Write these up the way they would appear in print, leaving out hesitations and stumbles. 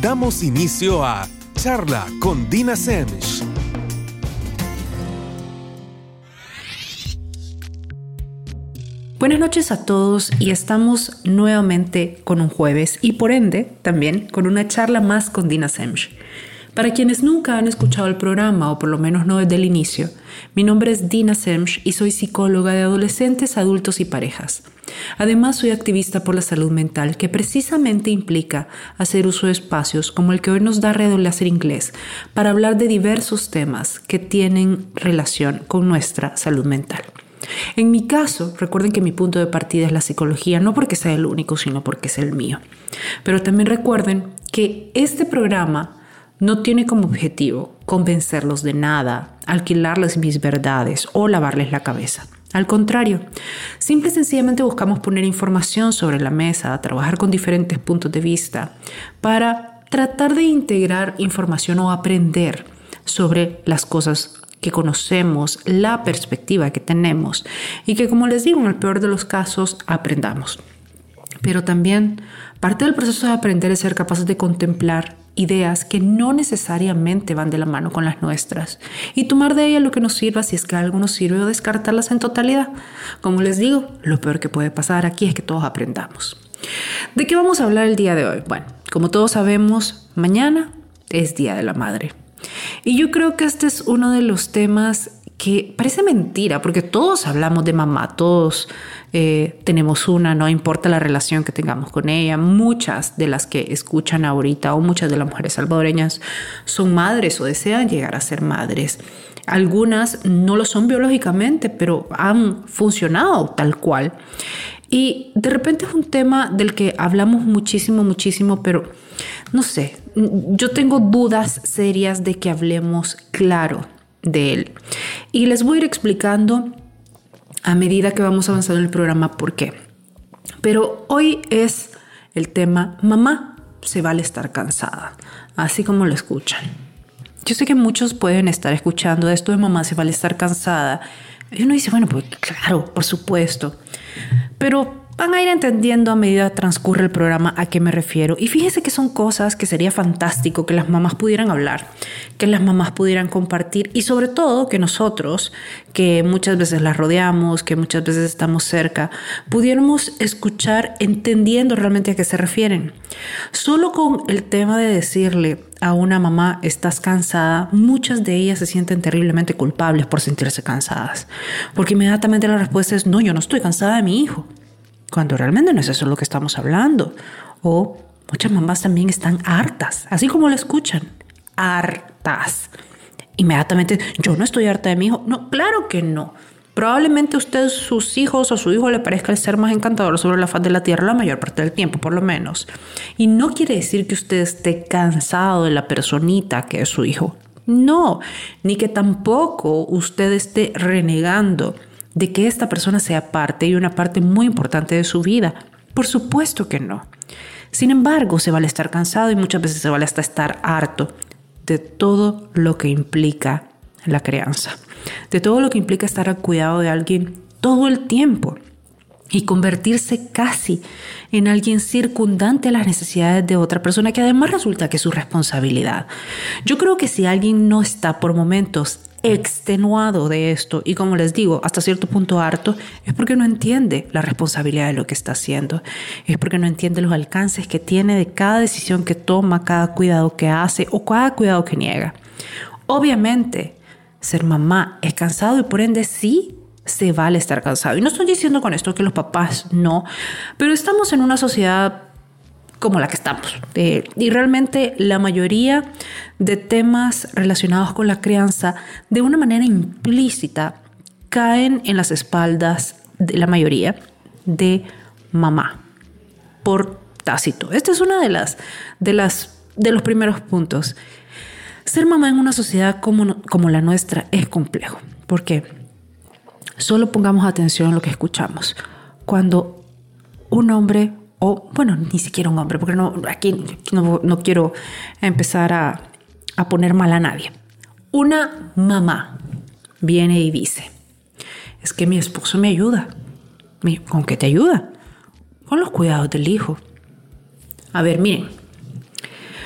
Damos inicio a Charla con Dina Semch. Buenas noches a todos y estamos nuevamente con un jueves y por ende también con una charla más con Dina Semch. Para quienes nunca han escuchado el programa o por lo menos no desde el inicio, mi nombre es Dina Semch y soy psicóloga de adolescentes, adultos y parejas. Además soy activista por la salud mental que precisamente implica hacer uso de espacios como el que hoy nos da Red Láser Inglés para hablar de diversos temas que tienen relación con nuestra salud mental. En mi caso, recuerden que mi punto de partida es la psicología, no porque sea el único, sino porque es el mío. Pero también recuerden que este programa no tiene como objetivo convencerlos de nada, alquilarles mis verdades o lavarles la cabeza. Al contrario, simple y sencillamente buscamos poner información sobre la mesa, trabajar con diferentes puntos de vista para tratar de integrar información o aprender sobre las cosas que conocemos, la perspectiva que tenemos y que, como les digo, en el peor de los casos aprendamos. Pero también parte del proceso de aprender es ser capaces de contemplar ideas que no necesariamente van de la mano con las nuestras y tomar de ellas lo que nos sirva si es que algo nos sirve o descartarlas en totalidad. Como les digo, lo peor que puede pasar aquí es que todos aprendamos. ¿De qué vamos a hablar el día de hoy? Bueno, como todos sabemos, mañana es Día de la Madre. Y yo creo que este es uno de los temas que parece mentira, porque todos hablamos de mamá, todos tenemos una, no importa la relación que tengamos con ella. Muchas de las que escuchan ahorita o muchas de las mujeres salvadoreñas son madres o desean llegar a ser madres. Algunas no lo son biológicamente, pero han funcionado tal cual. Y de repente es un tema del que hablamos muchísimo, pero no sé, yo tengo dudas serias de que hablemos claro de él. Y les voy a ir explicando a medida que vamos avanzando en el programa por qué. Pero hoy es el tema mamá se vale estar cansada, así como lo escuchan. Yo sé que muchos pueden estar escuchando esto de mamá se vale estar cansada. Y uno dice, bueno, pues claro, por supuesto. Pero van a ir entendiendo a medida que transcurre el programa a qué me refiero. Y fíjense que son cosas que sería fantástico que las mamás pudieran hablar, que las mamás pudieran compartir y sobre todo que nosotros, que muchas veces las rodeamos, que muchas veces estamos cerca, pudiéramos escuchar entendiendo realmente a qué se refieren. Solo con el tema de decirle a una mamá, estás cansada, muchas de ellas se sienten terriblemente culpables por sentirse cansadas. Porque inmediatamente la respuesta es, no, yo no estoy cansada de mi hijo. Cuando realmente no es eso lo que estamos hablando. O muchas mamás también están hartas, así como lo escuchan, hartas. Inmediatamente, yo no estoy harta de mi hijo. No, claro que no. Probablemente a usted, sus hijos o su hijo le parezca el ser más encantador sobre la faz de la tierra la mayor parte del tiempo, por lo menos. Y no quiere decir que usted esté cansado de la personita que es su hijo. No, ni que tampoco usted esté renegando de que esta persona sea parte y una parte muy importante de su vida. Por supuesto que no. Sin embargo, se vale estar cansado y muchas veces se vale hasta estar harto de todo lo que implica la crianza, de todo lo que implica estar al cuidado de alguien todo el tiempo y convertirse casi en alguien circundante a las necesidades de otra persona, que además resulta que es su responsabilidad. Yo creo que si alguien no está por momentos extenuado de esto y, como les digo, hasta cierto punto harto, es porque no entiende la responsabilidad de lo que está haciendo, es porque no entiende los alcances que tiene de cada decisión que toma, cada cuidado que hace o cada cuidado que niega. Obviamente, ser mamá es cansado y por ende sí se vale estar cansado. Y no estoy diciendo con esto que los papás no, pero estamos en una sociedad como la que estamos. Y realmente la mayoría de temas relacionados con la crianza, de una manera implícita, caen en las espaldas de la mayoría de mamá, por tácito. Este es uno de los primeros puntos. Ser mamá en una sociedad como la nuestra es complejo. ¿Por qué? Solo pongamos atención a lo que escuchamos. Cuando un hombre, o bueno, ni siquiera un hombre, porque aquí no quiero empezar a poner mal a nadie. Una mamá viene y dice, es que mi esposo me ayuda. ¿Con qué te ayuda? Con los cuidados del hijo. A ver, miren.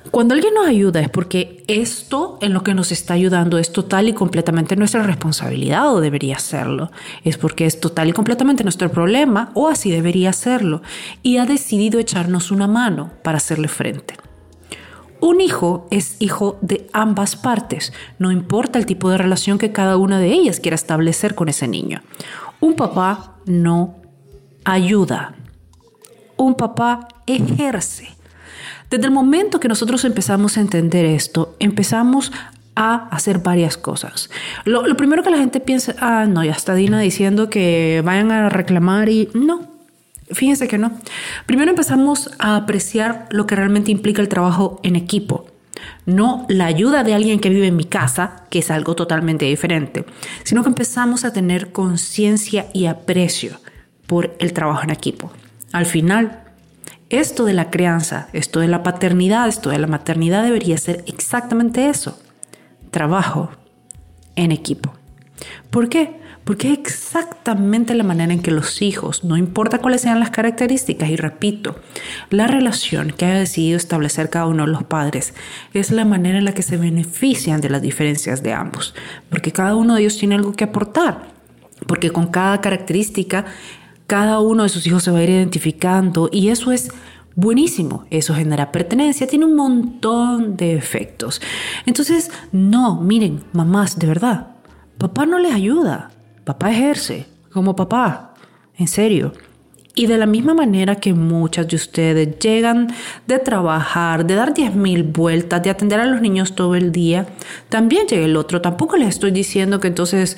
Cuando alguien nos ayuda es porque esto en lo que nos está ayudando es total y completamente nuestra responsabilidad o debería serlo. Es porque es total y completamente nuestro problema o así debería serlo y ha decidido echarnos una mano para hacerle frente. Un hijo es hijo de ambas partes, no importa el tipo de relación que cada una de ellas quiera establecer con ese niño. Un papá no ayuda, un papá ejerce. Desde el momento que nosotros empezamos a entender esto, empezamos a hacer varias cosas. Lo primero que la gente piensa, no, ya está Dina diciendo que vayan a reclamar y no, fíjense que no. Primero empezamos a apreciar lo que realmente implica el trabajo en equipo. No la ayuda de alguien que vive en mi casa, que es algo totalmente diferente, sino que empezamos a tener conciencia y aprecio por el trabajo en equipo. Al final, esto de la crianza, esto de la paternidad, esto de la maternidad debería ser exactamente eso. Trabajo en equipo. ¿Por qué? Porque es exactamente la manera en que los hijos, no importa cuáles sean las características, y repito, la relación que haya decidido establecer cada uno de los padres es la manera en la que se benefician de las diferencias de ambos. Porque cada uno de ellos tiene algo que aportar. Porque con cada característica cada uno de sus hijos se va a ir identificando y eso es buenísimo. Eso genera pertenencia, tiene un montón de efectos. Entonces, no, miren, mamás, de verdad, papá no les ayuda. Papá ejerce como papá, en serio. Y de la misma manera que muchas de ustedes llegan de trabajar, de dar 10,000 vueltas, de atender a los niños todo el día, también llega el otro. Tampoco les estoy diciendo que entonces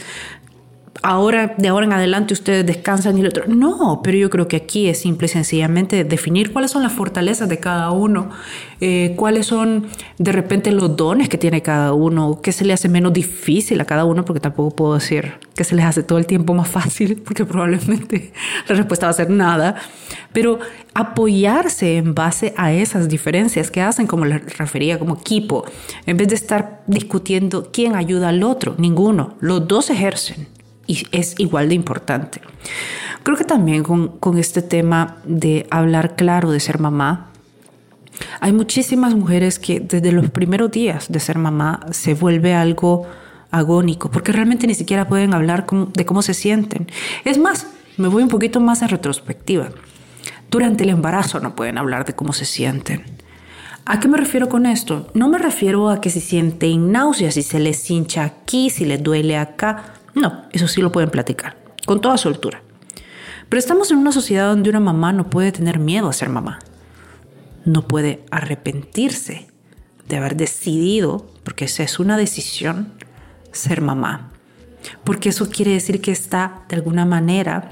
de ahora en adelante ustedes descansan y el otro. No, pero yo creo que aquí es simple y sencillamente definir cuáles son las fortalezas de cada uno, cuáles son de repente los dones que tiene cada uno, qué se le hace menos difícil a cada uno, porque tampoco puedo decir que se les hace todo el tiempo más fácil, porque probablemente la respuesta va a ser nada, pero apoyarse en base a esas diferencias que hacen, como les refería, como equipo, en vez de estar discutiendo quién ayuda al otro, ninguno, los dos ejercen. Y es igual de importante. Creo que también con este tema de hablar claro de ser mamá, hay muchísimas mujeres que desde los primeros días de ser mamá se vuelve algo agónico, porque realmente ni siquiera pueden hablar de cómo se sienten. Es más, me voy un poquito más en retrospectiva. Durante el embarazo no pueden hablar de cómo se sienten. ¿A qué me refiero con esto? No me refiero a que si sienten náuseas, si se les hincha aquí, si les duele acá. No, eso sí lo pueden platicar, con toda soltura. Pero estamos en una sociedad donde una mamá no puede tener miedo a ser mamá. No puede arrepentirse de haber decidido, porque esa es una decisión, ser mamá. Porque eso quiere decir que está, de alguna manera,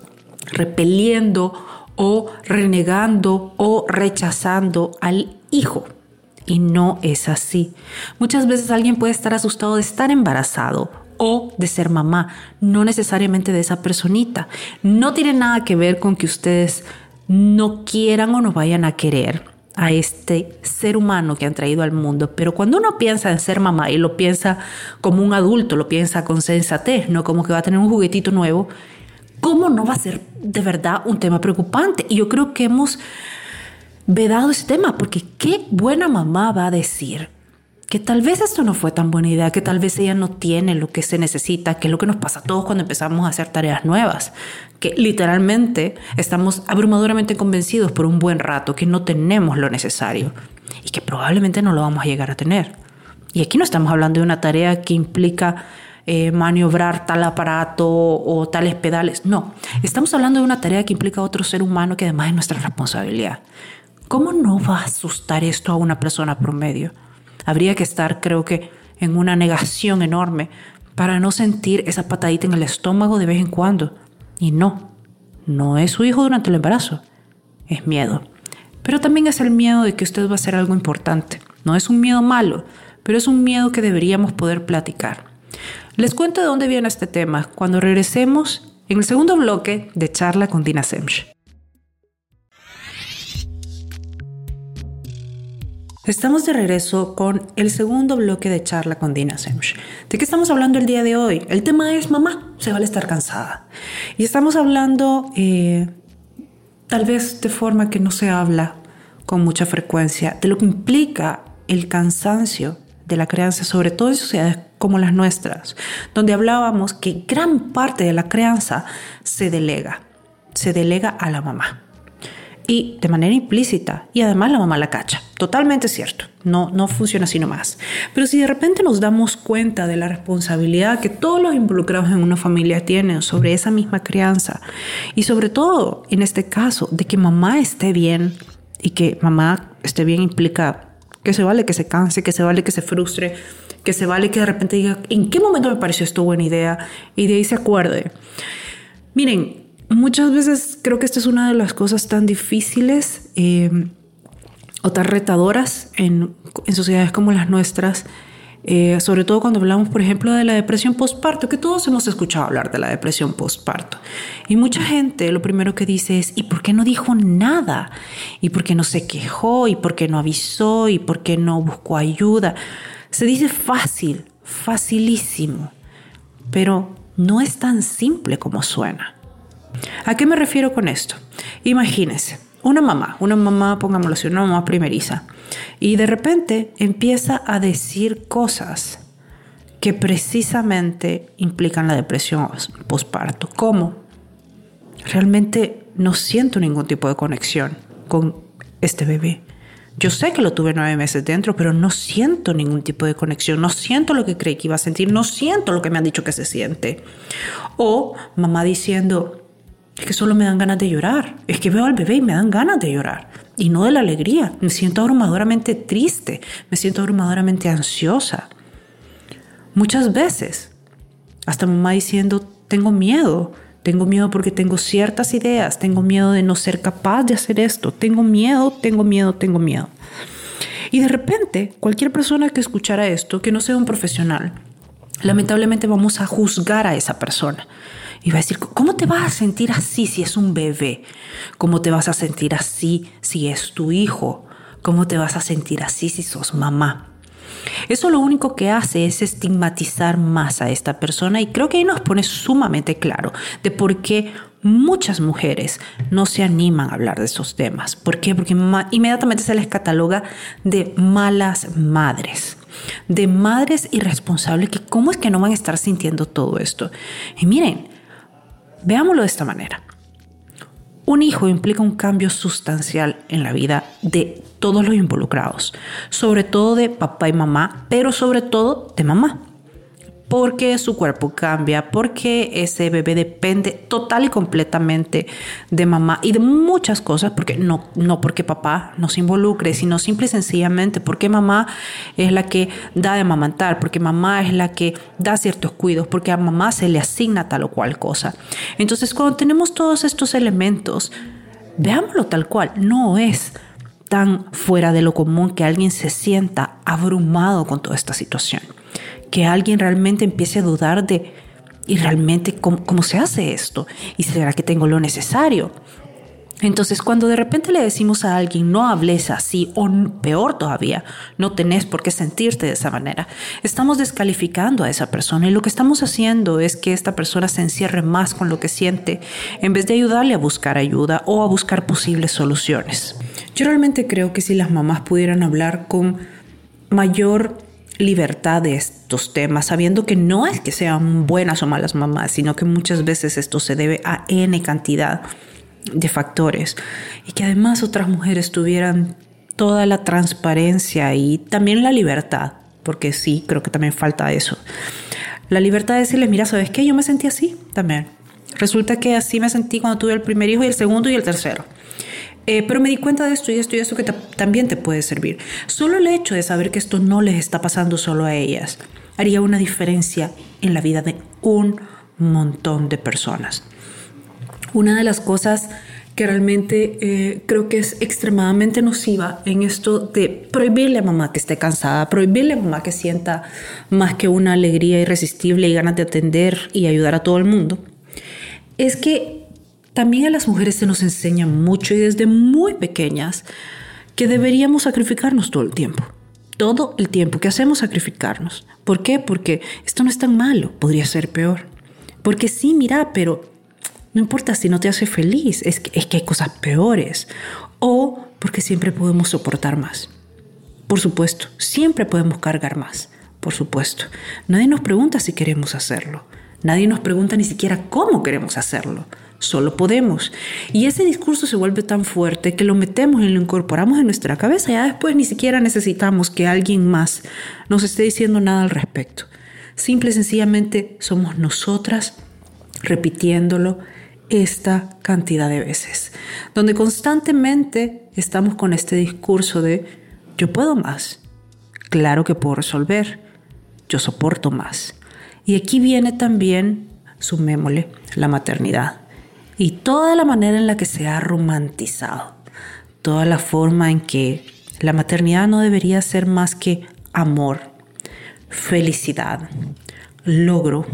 repeliendo o renegando o rechazando al hijo. Y no es así. Muchas veces alguien puede estar asustado de estar embarazado o de ser mamá, no necesariamente de esa personita. No tiene nada que ver con que ustedes no quieran o no vayan a querer a este ser humano que han traído al mundo. Pero cuando uno piensa en ser mamá y lo piensa como un adulto, lo piensa con sensatez, no como que va a tener un juguetito nuevo, ¿cómo no va a ser de verdad un tema preocupante? Y yo creo que hemos vedado ese tema, porque qué buena mamá va a decir que tal vez esto no fue tan buena idea, que tal vez ella no tiene lo que se necesita, que es lo que nos pasa a todos cuando empezamos a hacer tareas nuevas, que literalmente estamos abrumadoramente convencidos por un buen rato que no tenemos lo necesario y que probablemente no lo vamos a llegar a tener. Y aquí no estamos hablando de una tarea que implica maniobrar tal aparato o tales pedales. No, estamos hablando de una tarea que implica a otro ser humano que además es nuestra responsabilidad. ¿Cómo no va a asustar esto a una persona promedio? Habría que estar, creo que, en una negación enorme para no sentir esa patadita en el estómago de vez en cuando. Y no es su hijo durante el embarazo, es miedo. Pero también es el miedo de que usted va a hacer algo importante. No es un miedo malo, pero es un miedo que deberíamos poder platicar. Les cuento de dónde viene este tema cuando regresemos en el segundo bloque de Charla con Dina Semch. Estamos de regreso con el segundo bloque de Charla con Dina Semch. ¿De qué estamos hablando el día de hoy? El tema es mamá, se vale estar cansada. Y estamos hablando tal vez de forma que no se habla con mucha frecuencia de lo que implica el cansancio de la crianza, sobre todo en sociedades como las nuestras, donde hablábamos que gran parte de la crianza se delega a la mamá. Y de manera implícita, y además la mamá la cacha. Totalmente cierto, no funciona así nomás. Pero si de repente nos damos cuenta de la responsabilidad que todos los involucrados en una familia tienen sobre esa misma crianza, y sobre todo en este caso de que mamá esté bien, y que mamá esté bien implica que se vale que se canse, que se vale que se frustre, que se vale que de repente diga ¿en qué momento me pareció esto buena idea? Y de ahí se acuerde. Miren, muchas veces creo que esta es una de las cosas tan difíciles o tan retadoras en sociedades como las nuestras, sobre todo cuando hablamos, por ejemplo, de la depresión postparto, que todos hemos escuchado hablar de la depresión postparto. Y mucha gente lo primero que dice es ¿y por qué no dijo nada? ¿Y por qué no se quejó? ¿Y por qué no avisó? ¿Y por qué no buscó ayuda? Se dice fácil, facilísimo, pero no es tan simple como suena. ¿A qué me refiero con esto? Imagínense, una mamá, pongámoslo así, una mamá primeriza, y de repente empieza a decir cosas que precisamente implican la depresión postparto. ¿Cómo? Realmente no siento ningún tipo de conexión con este bebé. Yo sé que lo tuve 9 meses dentro, pero no siento ningún tipo de conexión. No siento lo que creí que iba a sentir. No siento lo que me han dicho que se siente. O mamá diciendo es que solo me dan ganas de llorar. Es que veo al bebé y me dan ganas de llorar. Y no de la alegría. Me siento abrumadoramente triste. Me siento abrumadoramente ansiosa. Muchas veces, hasta mamá diciendo, tengo miedo. Tengo miedo porque tengo ciertas ideas. Tengo miedo de no ser capaz de hacer esto. Tengo miedo. Y de repente, cualquier persona que escuchara esto, que no sea un profesional, lamentablemente vamos a juzgar a esa persona. Y va a decir, ¿cómo te vas a sentir así si es un bebé? ¿Cómo te vas a sentir así si es tu hijo? ¿Cómo te vas a sentir así si sos mamá? Eso lo único que hace es estigmatizar más a esta persona y creo que ahí nos pone sumamente claro de por qué muchas mujeres no se animan a hablar de esos temas. ¿Por qué? Porque inmediatamente se les cataloga de malas madres. De madres irresponsables que cómo es que no van a estar sintiendo todo esto. Y miren, veámoslo de esta manera. Un hijo implica un cambio sustancial en la vida de todos los involucrados, sobre todo de papá y mamá, pero sobre todo de mamá. Porque su cuerpo cambia, porque ese bebé depende total y completamente de mamá y de muchas cosas, porque no porque papá no se involucre, sino simple y sencillamente porque mamá es la que da de amamantar, porque mamá es la que da ciertos cuidados, porque a mamá se le asigna tal o cual cosa. Entonces, cuando tenemos todos estos elementos, veámoslo tal cual, no es tan fuera de lo común que alguien se sienta abrumado con toda esta situación. Que alguien realmente empiece a dudar de, ¿y realmente cómo se hace esto? ¿Y será que tengo lo necesario? Entonces, cuando de repente le decimos a alguien, no hables así, o peor todavía, no tenés por qué sentirte de esa manera, estamos descalificando a esa persona y lo que estamos haciendo es que esta persona se encierre más con lo que siente en vez de ayudarle a buscar ayuda o a buscar posibles soluciones. Yo realmente creo que si las mamás pudieran hablar con mayor libertad de estos temas, sabiendo que no es que sean buenas o malas mamás, sino que muchas veces esto se debe a N cantidad de factores y que además otras mujeres tuvieran toda la transparencia y también la libertad, porque sí, creo que también falta eso. La libertad de decirles, mira, ¿sabes qué? Yo me sentí así también. Resulta que así me sentí cuando tuve el primer hijo y el segundo y el tercero. Pero me di cuenta de esto y esto y esto que también te puede servir. Solo el hecho de saber que esto no les está pasando solo a ellas haría una diferencia en la vida de un montón de personas. Una de las cosas que realmente creo que es extremadamente nociva en esto de prohibirle a mamá que esté cansada, prohibirle a mamá que sienta más que una alegría irresistible y ganas de atender y ayudar a todo el mundo, es que también a las mujeres se nos enseña mucho y desde muy pequeñas que deberíamos sacrificarnos todo el tiempo. Todo el tiempo que hacemos sacrificarnos. ¿Por qué? Porque esto no es tan malo, podría ser peor. Porque sí, mira, pero no importa si no te hace feliz, es que hay cosas peores. O porque siempre podemos soportar más. Por supuesto, siempre podemos cargar más. Por supuesto. Nadie nos pregunta si queremos hacerlo. Nadie nos pregunta ni siquiera cómo queremos hacerlo. Solo podemos. Y ese discurso se vuelve tan fuerte que lo metemos y lo incorporamos en nuestra cabeza. Ya después ni siquiera necesitamos que alguien más nos esté diciendo nada al respecto. Simple y sencillamente somos nosotras repitiéndolo esta cantidad de veces. Donde constantemente estamos con este discurso de yo puedo más. Claro que puedo resolver. Yo soporto más. Y aquí viene también, sumémosle, la maternidad. Y toda la manera en la que se ha romantizado. Toda la forma en que la maternidad no debería ser más que amor, felicidad, logro,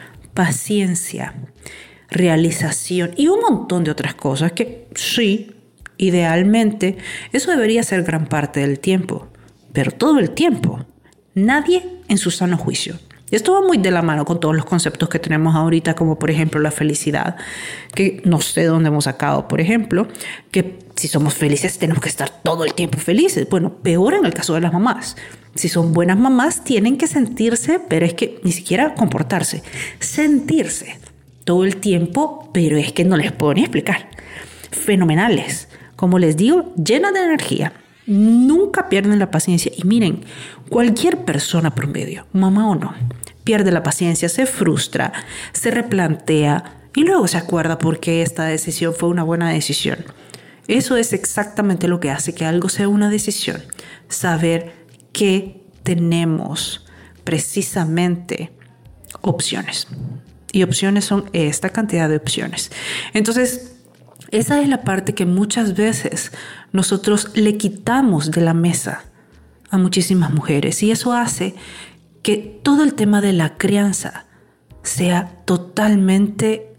paciencia, realización y un montón de otras cosas que sí, idealmente, eso debería ser gran parte del tiempo. Pero todo el tiempo. Nadie en su sano juicio. Y esto va muy de la mano con todos los conceptos que tenemos ahorita, como por ejemplo la felicidad, que no sé dónde hemos sacado, por ejemplo, que si somos felices tenemos que estar todo el tiempo felices. Bueno, peor en el caso de las mamás. Si son buenas mamás tienen que sentirse, pero es que ni siquiera comportarse, sentirse todo el tiempo, pero es que no les puedo ni explicar. Fenomenales, como les digo, llenas de energía. Nunca pierden la paciencia. Y miren, cualquier persona promedio, mamá o no, pierde la paciencia, se frustra, se replantea y luego se acuerda por qué esta decisión fue una buena decisión. Eso es exactamente lo que hace que algo sea una decisión. Saber que tenemos precisamente opciones. Y opciones son esta cantidad de opciones. Entonces, esa es la parte que muchas veces nosotros le quitamos de la mesa a muchísimas mujeres. Y eso hace que todo el tema de la crianza sea totalmente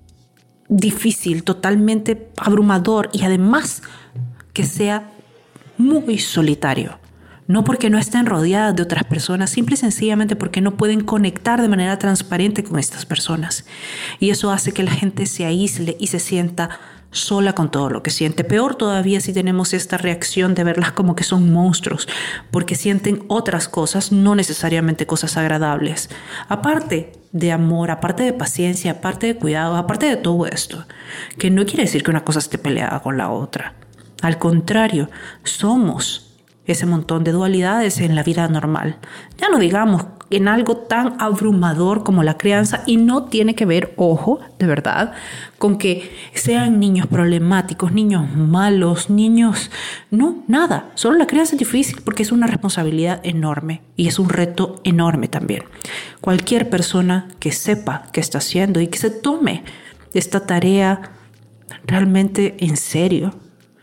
difícil, totalmente abrumador y además que sea muy solitario. No porque no estén rodeadas de otras personas, simple y sencillamente porque no pueden conectar de manera transparente con estas personas. Y eso hace que la gente se aísle y se sienta sola con todo lo que siente. Peor todavía si tenemos esta reacción de verlas como que son monstruos, porque sienten otras cosas, no necesariamente cosas agradables. Aparte de amor, aparte de paciencia, aparte de cuidado, aparte de todo esto, que no quiere decir que una cosa esté peleada con la otra. Al contrario, somos ese montón de dualidades en la vida normal. Ya no digamos en algo tan abrumador como la crianza, y no tiene que ver, ojo, de verdad, con que sean niños problemáticos, niños malos, niños... No, nada. Solo la crianza es difícil porque es una responsabilidad enorme y es un reto enorme también. Cualquier persona que sepa qué está haciendo y que se tome esta tarea realmente en serio,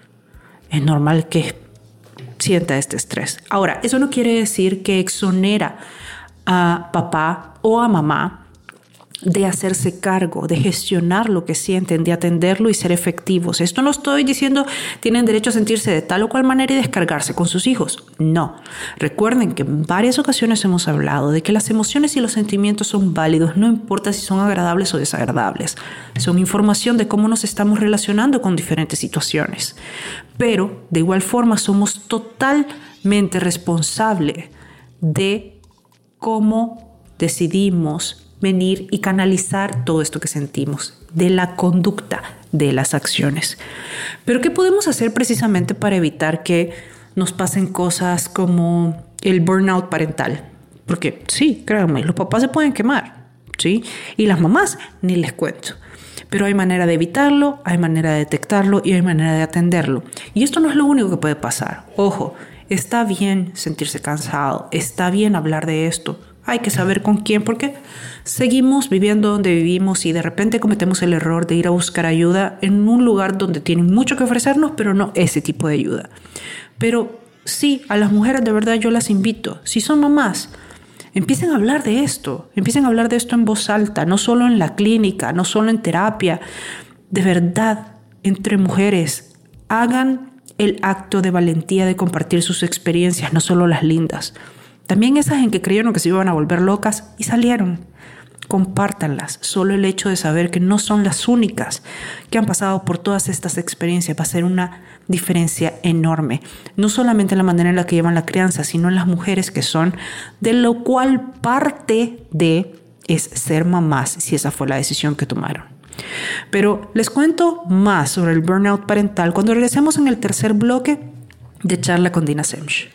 es normal que sienta este estrés. Ahora, eso no quiere decir que exonera a papá o a mamá de hacerse cargo, de gestionar lo que sienten, de atenderlo y ser efectivos. Esto no estoy diciendo tienen derecho a sentirse de tal o cual manera y descargarse con sus hijos. No. Recuerden que en varias ocasiones hemos hablado de que las emociones y los sentimientos son válidos, no importa si son agradables o desagradables. Son información de cómo nos estamos relacionando con diferentes situaciones. Pero, de igual forma, somos totalmente responsables de cómo decidimos venir y canalizar todo esto que sentimos, de la conducta, de las acciones. Pero ¿qué podemos hacer precisamente para evitar que nos pasen cosas como el burnout parental? Porque sí, créanme, los papás se pueden quemar, ¿sí? Y las mamás, ni les cuento. Pero hay manera de evitarlo, hay manera de detectarlo y hay manera de atenderlo. Y esto no es lo único que puede pasar. Ojo, está bien sentirse cansado, está bien hablar de esto. Hay que saber con quién, porque seguimos viviendo donde vivimos y de repente cometemos el error de ir a buscar ayuda en un lugar donde tienen mucho que ofrecernos, pero no ese tipo de ayuda. Pero sí, a las mujeres de verdad yo las invito, si son mamás, empiecen a hablar de esto en voz alta, no solo en la clínica, no solo en terapia. De verdad, entre mujeres, hagan el acto de valentía de compartir sus experiencias, no solo las lindas. También esas en que creyeron que se iban a volver locas y salieron. Compártanlas. Solo el hecho de saber que no son las únicas que han pasado por todas estas experiencias va a ser una diferencia enorme, no solamente en la manera en la que llevan la crianza, sino en las mujeres que son, de lo cual parte de es ser mamás, si esa fue la decisión que tomaron. Pero les cuento más sobre el burnout parental cuando regresemos en el tercer bloque de Charla con Dina Semch.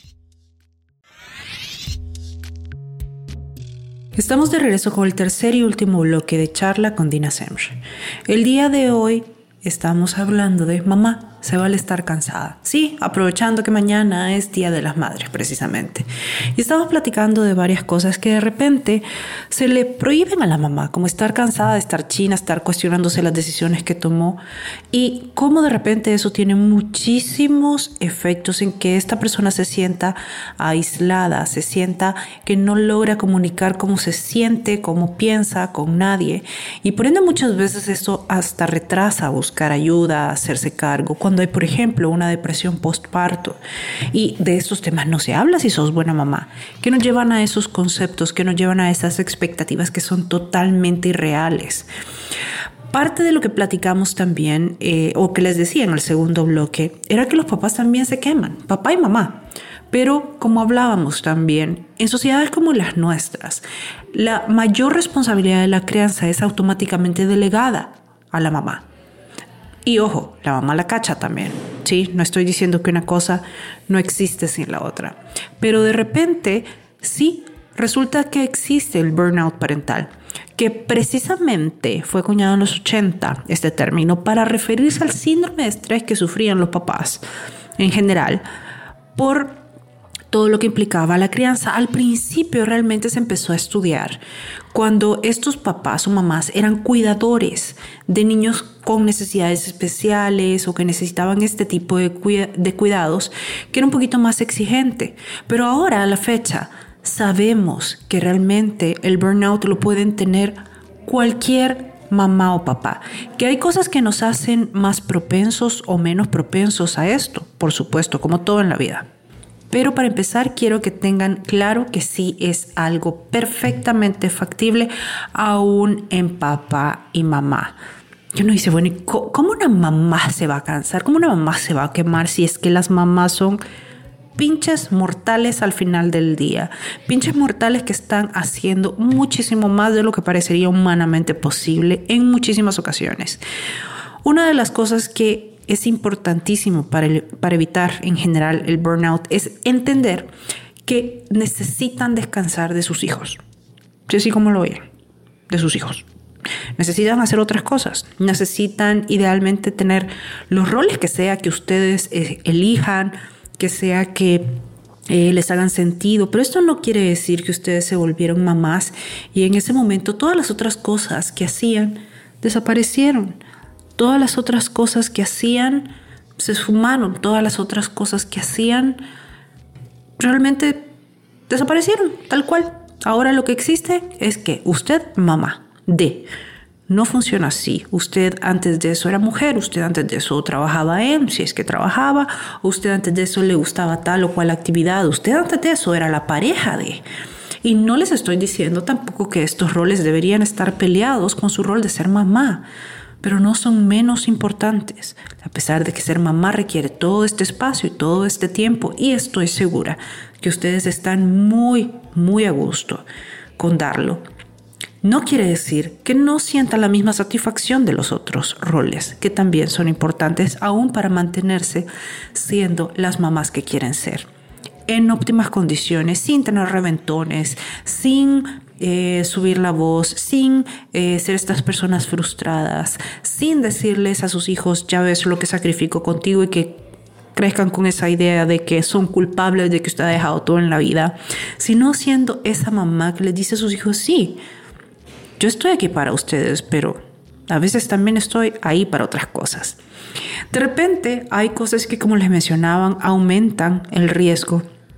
Estamos de regreso con el tercer y último bloque de Charla con Dina Semch. El día de hoy estamos hablando de mamá, se vale estar cansada. Sí, aprovechando que mañana es Día de las Madres, precisamente. Y estamos platicando de varias cosas que de repente se le prohíben a la mamá, como estar cansada, estar china, estar cuestionándose las decisiones que tomó y cómo de repente eso tiene muchísimos efectos en que esta persona se sienta aislada, se sienta que no logra comunicar cómo se siente, cómo piensa con nadie. Y por ende muchas veces eso hasta retrasa buscar ayuda, hacerse cargo, cuando hay, por ejemplo, una depresión postparto. Y de estos temas no se habla si sos buena mamá, que nos llevan a esos conceptos, que nos llevan a esas expectativas que son totalmente irreales. Parte de lo que platicamos también, o que les decía en el segundo bloque, era que los papás también se queman, papá y mamá. Pero como hablábamos también, en sociedades como las nuestras, la mayor responsabilidad de la crianza es automáticamente delegada a la mamá. Y ojo, la mamá la cacha también, ¿sí? No estoy diciendo que una cosa no existe sin la otra. Pero de repente, sí, resulta que existe el burnout parental, que precisamente fue acuñado en los 80, este término, para referirse al síndrome de estrés que sufrían los papás en general por todo lo que implicaba la crianza. Al principio realmente se empezó a estudiar cuando estos papás o mamás eran cuidadores de niños con necesidades especiales o que necesitaban este tipo de cuidados, que era un poquito más exigente. Pero ahora, a la fecha, sabemos que realmente el burnout lo pueden tener cualquier mamá o papá, que hay cosas que nos hacen más propensos o menos propensos a esto, por supuesto, como todo en la vida. Pero para empezar, quiero que tengan claro que sí es algo perfectamente factible aún en papá y mamá. Y uno dice, bueno, ¿cómo una mamá se va a cansar? ¿Cómo una mamá se va a quemar si es que las mamás son pinches mortales al final del día? Pinches mortales que están haciendo muchísimo más de lo que parecería humanamente posible en muchísimas ocasiones. Una de las cosas que es importantísimo para evitar en general el burnout es entender que necesitan descansar de sus hijos. Sí, así como lo oyen, de sus hijos. Necesitan hacer otras cosas. Necesitan idealmente tener los roles que sea que ustedes elijan, que sea que les hagan sentido. Pero esto no quiere decir que ustedes se volvieron mamás y en ese momento todas las otras cosas que hacían desaparecieron. Todas las otras cosas que hacían se esfumaron. Todas las otras cosas que hacían realmente desaparecieron, tal cual. Ahora lo que existe es que usted, mamá, no funciona así. Usted antes de eso era mujer, usted antes de eso trabajaba si es que trabajaba, usted antes de eso le gustaba tal o cual actividad, usted antes de eso era la pareja de. Y no les estoy diciendo tampoco que estos roles deberían estar peleados con su rol de ser mamá, pero no son menos importantes, a pesar de que ser mamá requiere todo este espacio y todo este tiempo, y estoy segura que ustedes están muy, muy a gusto con darlo. No quiere decir que no sientan la misma satisfacción de los otros roles, que también son importantes aún para mantenerse siendo las mamás que quieren ser, en óptimas condiciones, sin tener reventones, sin subir la voz, sin ser estas personas frustradas, sin decirles a sus hijos, ya ves lo que sacrifico contigo, y que crezcan con esa idea de que son culpables de que usted ha dejado todo en la vida, sino siendo esa mamá que les dice a sus hijos, sí, yo estoy aquí para ustedes, pero a veces también estoy ahí para otras cosas. De repente hay cosas que, como les mencionaban, aumentan el riesgo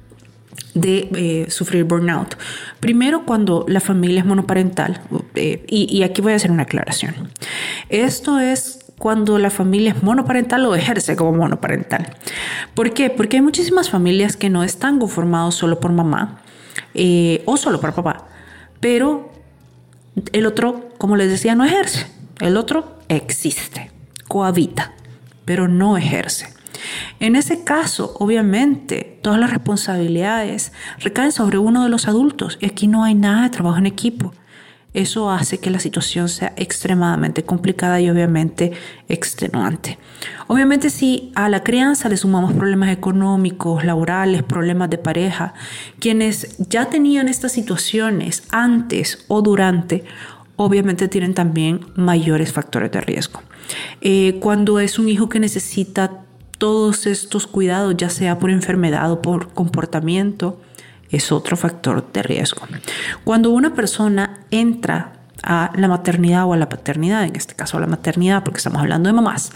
de sufrir burnout. Primero, cuando la familia es monoparental, y aquí voy a hacer una aclaración. Esto es cuando la familia es monoparental o ejerce como monoparental. ¿Por qué? Porque hay muchísimas familias que no están conformadas solo por mamá o solo por papá, pero el otro, como les decía, no ejerce. El otro existe, cohabita, pero no ejerce. En ese caso, obviamente, todas las responsabilidades recaen sobre uno de los adultos y aquí no hay nada de trabajo en equipo. Eso hace que la situación sea extremadamente complicada y obviamente extenuante. Obviamente si a la crianza le sumamos problemas económicos, laborales, problemas de pareja, quienes ya tenían estas situaciones antes o durante, obviamente tienen también mayores factores de riesgo. Cuando es un hijo que necesita todos estos cuidados, ya sea por enfermedad o por comportamiento, es otro factor de riesgo. Cuando una persona entra a la maternidad o a la paternidad, en este caso a la maternidad porque estamos hablando de mamás,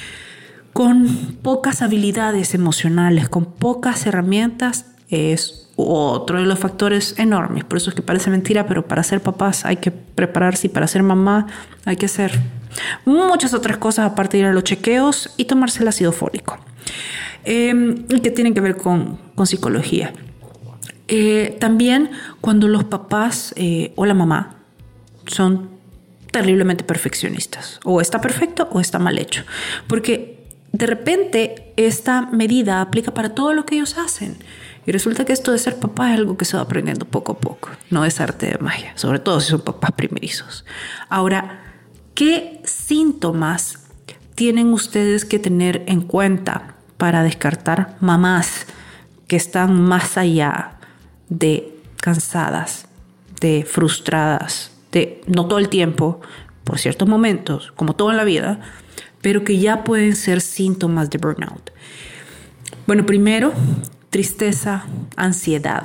con pocas habilidades emocionales, con pocas herramientas, es otro de los factores enormes. Por eso es que parece mentira, pero para ser papás hay que prepararse y para ser mamá hay que hacer muchas otras cosas aparte de ir a los chequeos y tomarse el ácido fólico, que tienen que ver con psicología. También cuando los papás o la mamá son terriblemente perfeccionistas, o está perfecto o está mal hecho, porque de repente esta medida aplica para todo lo que ellos hacen y resulta que esto de ser papá es algo que se va aprendiendo poco a poco, no es arte de magia, sobre todo si son papás primerizos. Ahora, ¿qué síntomas tienen ustedes que tener en cuenta para descartar mamás que están más allá de cansadas, de frustradas, de no todo el tiempo, por ciertos momentos, como todo en la vida, pero que ya pueden ser síntomas de burnout? Bueno, primero, tristeza, ansiedad.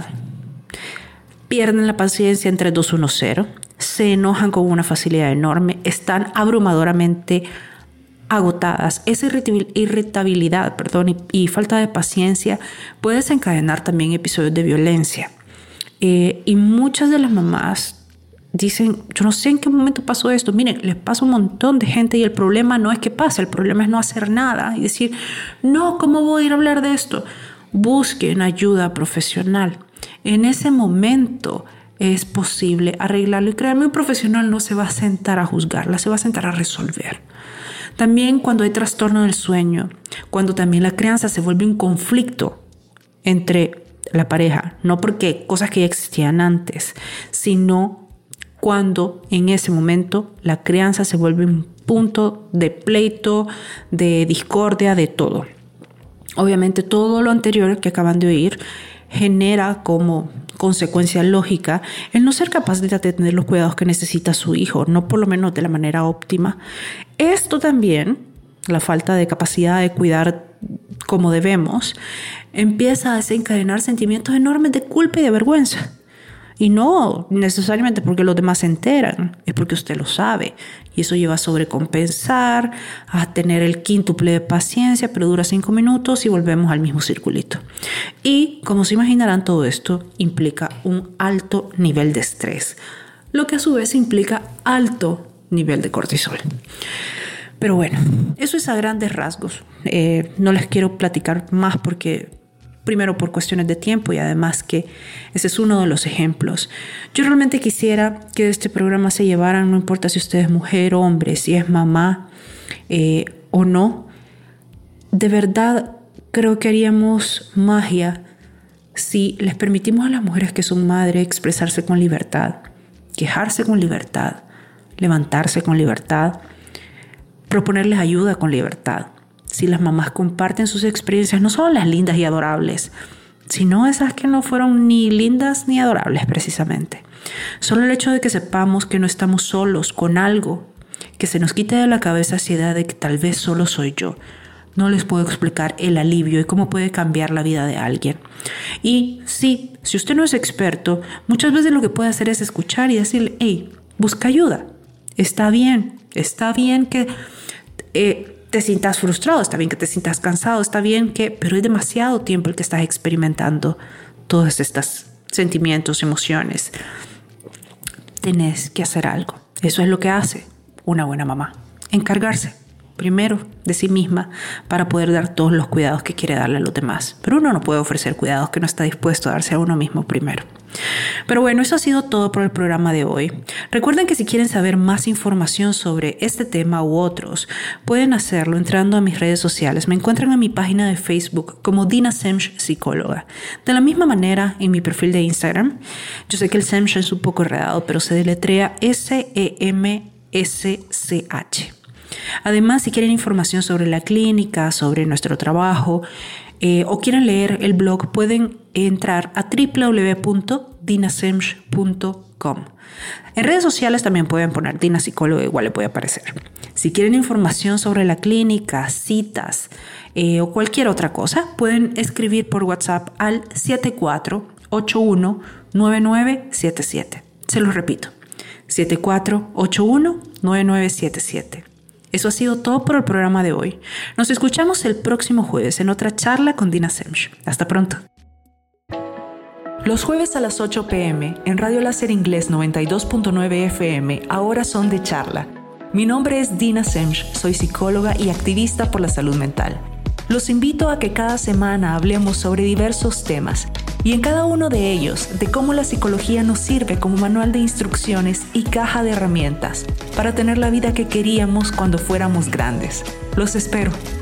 Pierden la paciencia en 3, 2, 1, 0. Se enojan con una facilidad enorme. Están abrumadoramente agotadas. Esa irritabilidad, y falta de paciencia puede desencadenar también episodios de violencia. Y muchas de las mamás dicen, yo no sé en qué momento pasó esto. Miren, les pasa un montón de gente y el problema no es que pase, el problema es no hacer nada y decir, no, ¿cómo voy a ir a hablar de esto? Busquen ayuda profesional. En ese momento es posible arreglarlo y créanme, un profesional no se va a sentar a juzgarla, se va a sentar a resolver. También cuando hay trastorno del sueño, cuando también la crianza se vuelve un conflicto entre la pareja, no porque cosas que ya existían antes, sino cuando en ese momento la crianza se vuelve un punto de pleito, de discordia, de todo. Obviamente todo lo anterior que acaban de oír genera como consecuencia lógica el no ser capaz de tener los cuidados que necesita su hijo, no por lo menos de la manera óptima. Esto también, la falta de capacidad de cuidar como debemos, empieza a desencadenar sentimientos enormes de culpa y de vergüenza. Y no necesariamente porque los demás se enteran, es porque usted lo sabe. Y eso lleva a sobrecompensar, a tener el quíntuple de paciencia, pero dura 5 minutos y volvemos al mismo circulito. Y como se imaginarán, todo esto implica un alto nivel de estrés, lo que a su vez implica alto nivel de cortisol. Pero bueno, eso es a grandes rasgos. No les quiero platicar más porque primero por cuestiones de tiempo y además que ese es uno de los ejemplos. Yo realmente quisiera que de este programa se llevaran, no importa si usted es mujer o hombre, si es mamá o no. De verdad creo que haríamos magia si les permitimos a las mujeres que son madres expresarse con libertad, quejarse con libertad, levantarse con libertad, proponerles ayuda con libertad. Si las mamás comparten sus experiencias, no solo las lindas y adorables, sino esas que no fueron ni lindas ni adorables precisamente. Solo el hecho de que sepamos que no estamos solos con algo, que se nos quite de la cabeza esa idea de que tal vez solo soy yo. No les puedo explicar el alivio y cómo puede cambiar la vida de alguien. Y sí, si usted no es experto, muchas veces lo que puede hacer es escuchar y decirle, hey, busca ayuda. Está bien que te sientas frustrado, está bien que te sientas cansado, está bien que, pero es demasiado tiempo el que estás experimentando todos estos sentimientos, emociones. Tenés que hacer algo. Eso es lo que hace una buena mamá, encargarse primero de sí misma para poder dar todos los cuidados que quiere darle a los demás. Pero uno no puede ofrecer cuidados que no está dispuesto a darse a uno mismo primero. Pero bueno, eso ha sido todo por el programa de hoy. Recuerden que si quieren saber más información sobre este tema u otros, pueden hacerlo entrando a mis redes sociales. Me encuentran en mi página de Facebook como Dina Semch Psicóloga. De la misma manera, en mi perfil de Instagram, yo sé que el Semch es un poco enredado, pero se deletrea SEMSCH. Además, si quieren información sobre la clínica, sobre nuestro trabajo o quieren leer el blog, pueden entrar a www.dinasemch.com. En redes sociales también pueden poner Dina Psicóloga, igual le puede aparecer. Si quieren información sobre la clínica, citas o cualquier otra cosa, pueden escribir por WhatsApp al 74819977. Se los repito, 74819977. Eso ha sido todo por el programa de hoy. Nos escuchamos el próximo jueves en otra charla con Dina Semch. Hasta pronto. Los jueves a las 8 p.m. en Radio Láser Inglés 92.9 FM ahora son de charla. Mi nombre es Dina Semch, soy psicóloga y activista por la salud mental. Los invito a que cada semana hablemos sobre diversos temas y en cada uno de ellos de cómo la psicología nos sirve como manual de instrucciones y caja de herramientas para tener la vida que queríamos cuando fuéramos grandes. Los espero.